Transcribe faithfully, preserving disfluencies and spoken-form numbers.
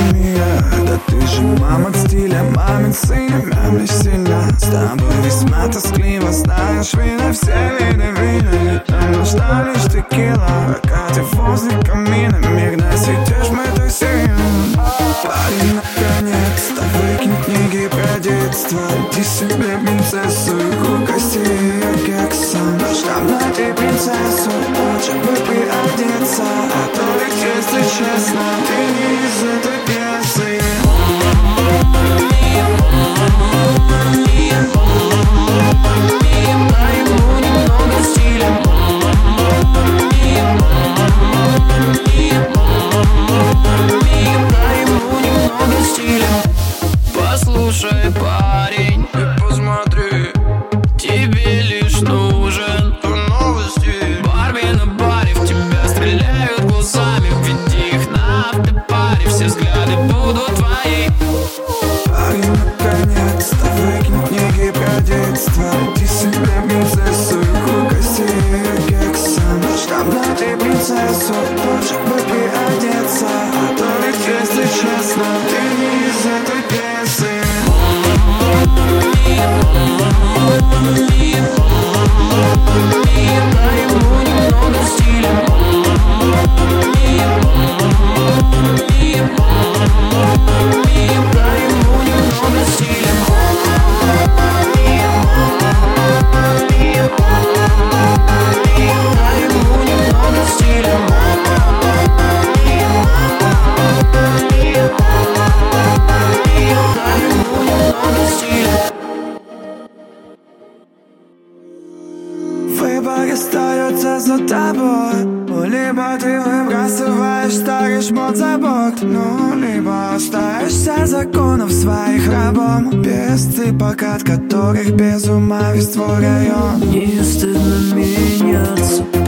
мира. Да ты же мама стиля, мамин сына, мямлишь сильно. С тобой весьма тоскливо, знаешь, вина, все виды вина. Там нужна лишь текила, пока ты возле камина. Мирно сидишь, мы так сильно. Парень, наконец-то выкинь книги про детство. Иди себе принцессу, угости ее кексом. Штамп найти принцессу, очень бы приодеться. А то ведь, если честно, ты не из этой пьесы. Дай ему немного стиля. Дай ему немного стиля. Послушай, парень, и посмотри, тебе лишь нужен новости. Барби на баре в тебя стреляют глазами. Введи их на автопаре, все взгляды будут твои. Парень, наконец-то выкинь книги про детство. Иди себе принцессу, угости ее кексом. Штамп найти принцессу, очень бы приодеться. А то ведь, если честно, ты не из этой пьесы. Дай ему немного стиля. Дай ему немного стиля. Дай ему немного стиля. Дай ему немного стиля. Выбор остается за тобой. Либо ты выбрасываешь старый шмот за борт, ну, либо остаешься законов своих рабом. Без цыпок, от которых без ума весь твой район. Не стыдно меняться.